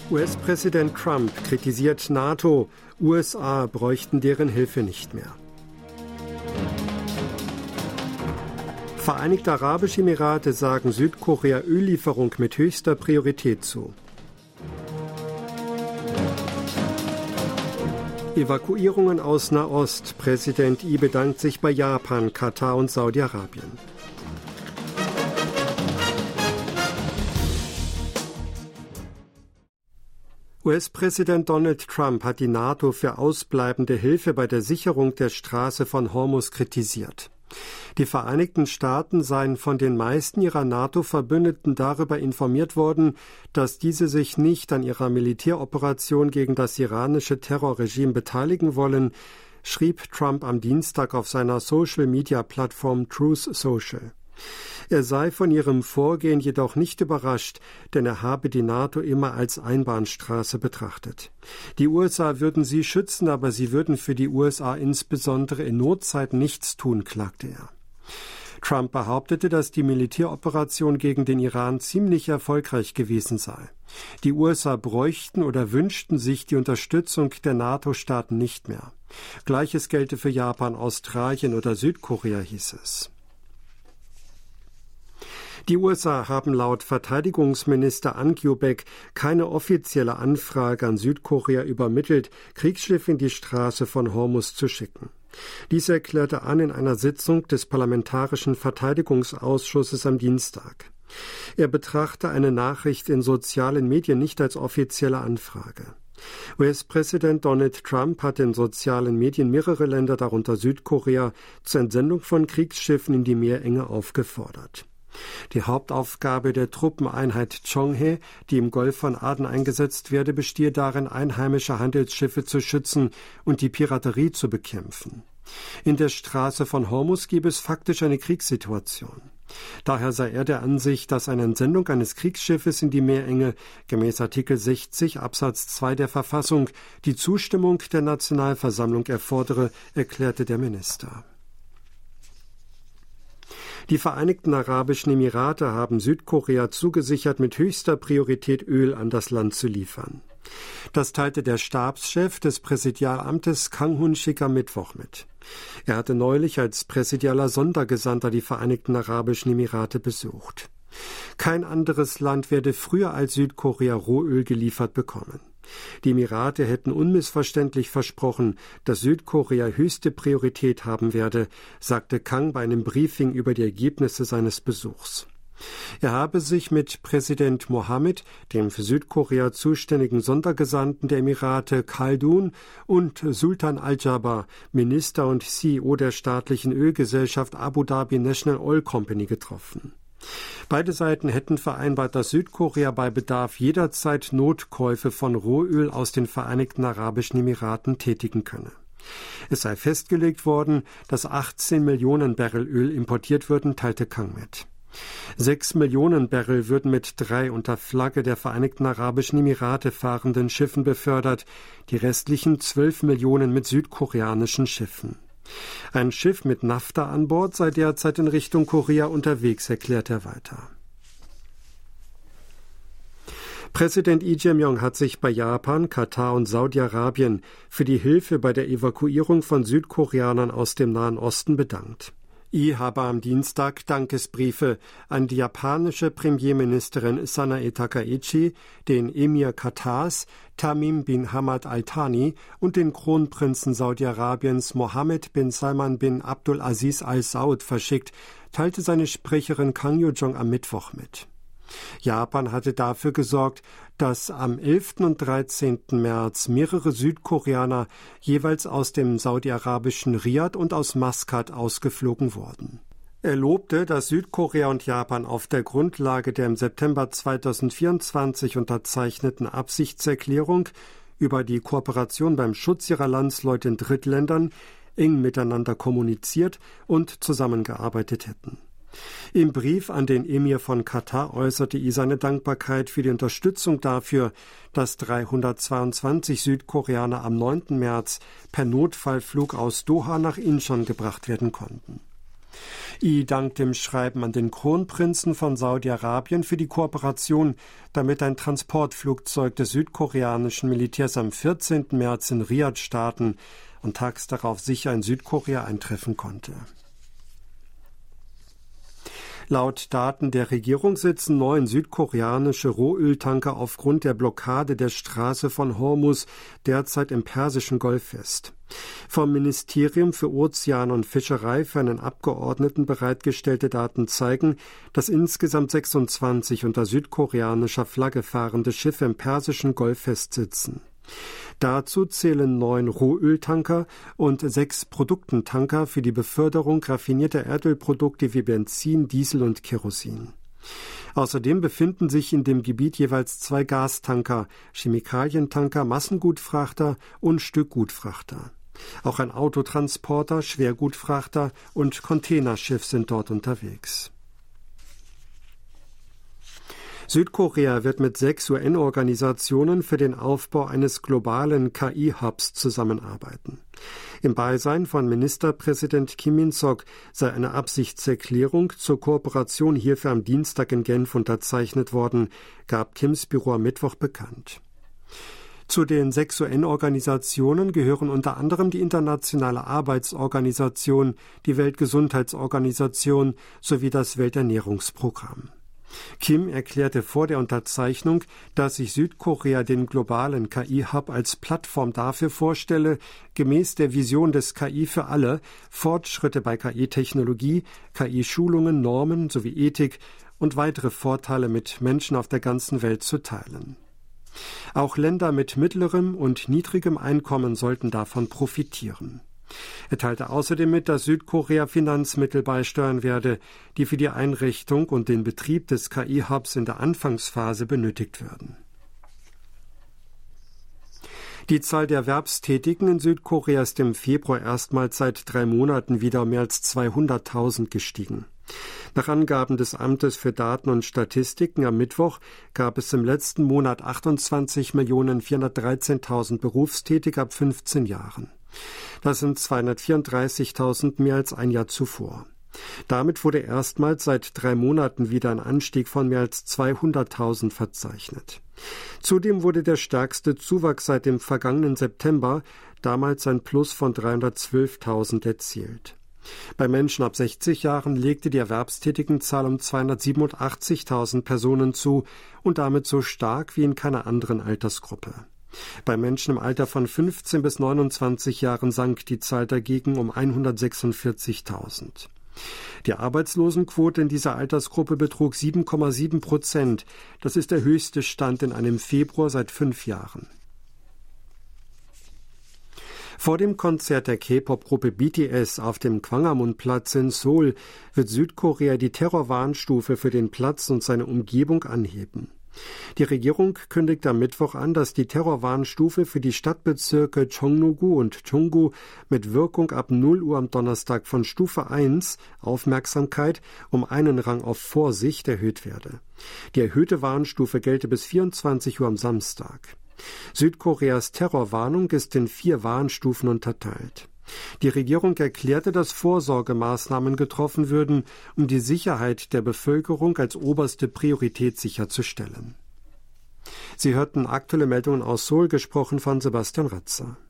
US-Präsident Trump kritisiert NATO, USA bräuchten deren Hilfe nicht mehr. Vereinigte Arabische Emirate sagen Südkorea Öllieferung mit höchster Priorität zu. Evakuierungen aus Nahost. Präsident Yi bedankt sich bei Japan, Katar und Saudi-Arabien. US-Präsident Donald Trump hat die NATO für ausbleibende Hilfe bei der Sicherung der Straße von Hormuz kritisiert. Die Vereinigten Staaten seien von den meisten ihrer NATO-Verbündeten darüber informiert worden, dass diese sich nicht an ihrer Militäroperation gegen das iranische Terrorregime beteiligen wollen, schrieb Trump am Dienstag auf seiner Social-Media-Plattform Truth Social. Er sei von ihrem Vorgehen jedoch nicht überrascht, denn er habe die NATO immer als Einbahnstraße betrachtet. Die USA würden sie schützen, aber sie würden für die USA insbesondere in Notzeiten nichts tun, klagte er. Trump behauptete, dass die Militäroperation gegen den Iran ziemlich erfolgreich gewesen sei. Die USA bräuchten oder wünschten sich die Unterstützung der NATO-Staaten nicht mehr. Gleiches gelte für Japan, Australien oder Südkorea, hieß es. Die USA haben laut Verteidigungsminister An Kyubek keine offizielle Anfrage an Südkorea übermittelt, Kriegsschiffe in die Straße von Hormuz zu schicken. Dies erklärte An in einer Sitzung des Parlamentarischen Verteidigungsausschusses am Dienstag. Er betrachte eine Nachricht in sozialen Medien nicht als offizielle Anfrage. US-Präsident Donald Trump hat in sozialen Medien mehrere Länder, darunter Südkorea, zur Entsendung von Kriegsschiffen in die Meerenge aufgefordert. Die Hauptaufgabe der Truppeneinheit Chonghae, die im Golf von Aden eingesetzt werde, bestehe darin, einheimische Handelsschiffe zu schützen und die Piraterie zu bekämpfen. In der Straße von Hormuz gebe es faktisch eine Kriegssituation. Daher sei er der Ansicht, dass eine Entsendung eines Kriegsschiffes in die Meerenge gemäß Artikel 60 Absatz 2 der Verfassung die Zustimmung der Nationalversammlung erfordere, erklärte der Minister. Die Vereinigten Arabischen Emirate haben Südkorea zugesichert, mit höchster Priorität Öl an das Land zu liefern. Das teilte der Stabschef des Präsidialamtes Kang Hun-sik am Mittwoch mit. Er hatte neulich als präsidialer Sondergesandter die Vereinigten Arabischen Emirate besucht. Kein anderes Land werde früher als Südkorea Rohöl geliefert bekommen. Die Emirate hätten unmissverständlich versprochen, dass Südkorea höchste Priorität haben werde, sagte Kang bei einem Briefing über die Ergebnisse seines Besuchs. Er habe sich mit Präsident Mohammed, dem für Südkorea zuständigen Sondergesandten der Emirate Khaldun, und Sultan Al-Jaber, Minister und CEO der staatlichen Ölgesellschaft Abu Dhabi National Oil Company, getroffen. Beide Seiten hätten vereinbart, dass Südkorea bei Bedarf jederzeit Notkäufe von Rohöl aus den Vereinigten Arabischen Emiraten tätigen könne. Es sei festgelegt worden, dass 18 Millionen Barrel Öl importiert würden, teilte Kang mit. 6 Millionen Barrel würden mit 3 unter Flagge der Vereinigten Arabischen Emirate fahrenden Schiffen befördert, die restlichen 12 Millionen mit südkoreanischen Schiffen. Ein Schiff mit Nafta an Bord sei derzeit in Richtung Korea unterwegs, erklärt er weiter. Präsident Lee Jae-myung hat sich bei Japan, Katar und Saudi-Arabien für die Hilfe bei der Evakuierung von Südkoreanern aus dem Nahen Osten bedankt. Lee habe am Dienstag Dankesbriefe an die japanische Premierministerin Sanae Takaichi, den Emir Katars Tamim bin Hamad Al Thani und den Kronprinzen Saudi-Arabiens Mohammed bin Salman bin Abdul Aziz Al Saud verschickt, teilte seine Sprecherin Kang Yo-jong am Mittwoch mit. Japan hatte dafür gesorgt, dass am 11. und 13. März mehrere Südkoreaner jeweils aus dem saudi-arabischen Riad und aus Maskat ausgeflogen wurden. Er lobte, dass Südkorea und Japan auf der Grundlage der im September 2024 unterzeichneten Absichtserklärung über die Kooperation beim Schutz ihrer Landsleute in Drittländern eng miteinander kommuniziert und zusammengearbeitet hätten. Im Brief an den Emir von Katar äußerte Lee seine Dankbarkeit für die Unterstützung dafür, dass 322 Südkoreaner am 9. März per Notfallflug aus Doha nach Incheon gebracht werden konnten. Yi dankt im Schreiben an den Kronprinzen von Saudi-Arabien für die Kooperation, damit ein Transportflugzeug des südkoreanischen Militärs am 14. März in Riad starten und tags darauf sicher in Südkorea eintreffen konnte. Laut Daten der Regierung sitzen 9 südkoreanische Rohöltanker aufgrund der Blockade der Straße von Hormuz derzeit im Persischen Golf fest. Vom Ministerium für Ozean und Fischerei für einen Abgeordneten bereitgestellte Daten zeigen, dass insgesamt 26 unter südkoreanischer Flagge fahrende Schiffe im Persischen Golf festsitzen. Dazu zählen 9 Rohöltanker und 6 Produktentanker für die Beförderung raffinierter Erdölprodukte wie Benzin, Diesel und Kerosin. Außerdem befinden sich in dem Gebiet jeweils 2 Gastanker, Chemikalientanker, Massengutfrachter und Stückgutfrachter. Auch ein Autotransporter, Schwergutfrachter und Containerschiff sind dort unterwegs. Südkorea wird mit 6 UN-Organisationen für den Aufbau eines globalen KI-Hubs zusammenarbeiten. Im Beisein von Ministerpräsident Kim In-sok sei eine Absichtserklärung zur Kooperation hierfür am Dienstag in Genf unterzeichnet worden, gab Kims Büro am Mittwoch bekannt. Zu den 6 UN-Organisationen gehören unter anderem die Internationale Arbeitsorganisation, die Weltgesundheitsorganisation sowie das Welternährungsprogramm. Kim erklärte vor der Unterzeichnung, dass sich Südkorea den globalen KI-Hub als Plattform dafür vorstelle, gemäß der Vision des KI für alle Fortschritte bei KI-Technologie, KI-Schulungen, Normen sowie Ethik und weitere Vorteile mit Menschen auf der ganzen Welt zu teilen. Auch Länder mit mittlerem und niedrigem Einkommen sollten davon profitieren. Er teilte außerdem mit, dass Südkorea Finanzmittel beisteuern werde, die für die Einrichtung und den Betrieb des KI-Hubs in der Anfangsphase benötigt würden. Die Zahl der Erwerbstätigen in Südkorea ist im Februar erstmals seit 3 Monaten wieder um mehr als 200.000 gestiegen. Nach Angaben des Amtes für Daten und Statistiken am Mittwoch gab es im letzten Monat 28.413.000 Berufstätige ab 15 Jahren. Das sind 234.000 mehr als ein Jahr zuvor. Damit wurde erstmals seit 3 Monaten wieder ein Anstieg von mehr als 200.000 verzeichnet. Zudem wurde der stärkste Zuwachs seit dem vergangenen September, damals ein Plus von 312.000 erzielt. Bei Menschen ab 60 Jahren legte die Erwerbstätigenzahl um 287.000 Personen zu und damit so stark wie in keiner anderen Altersgruppe. Bei Menschen im Alter von 15 bis 29 Jahren sank die Zahl dagegen um 146.000. Die Arbeitslosenquote in dieser Altersgruppe betrug 7,7%. Das ist der höchste Stand in einem Februar seit 5 Jahren. Vor dem Konzert der K-Pop-Gruppe BTS auf dem Gwanghwamun-Platz in Seoul wird Südkorea die Terrorwarnstufe für den Platz und seine Umgebung anheben. Die Regierung kündigt am Mittwoch an, dass die Terrorwarnstufe für die Stadtbezirke Cheongno-gu und Cheonggu mit Wirkung ab 0 Uhr am Donnerstag von Stufe 1 Aufmerksamkeit um einen Rang auf Vorsicht erhöht werde. Die erhöhte Warnstufe gelte bis 24 Uhr am Samstag. Südkoreas Terrorwarnung ist in 4 Warnstufen unterteilt. Die Regierung erklärte, dass Vorsorgemaßnahmen getroffen würden, um die Sicherheit der Bevölkerung als oberste Priorität sicherzustellen. Sie hörten aktuelle Meldungen aus Seoul, gesprochen von Sebastian Ratzer.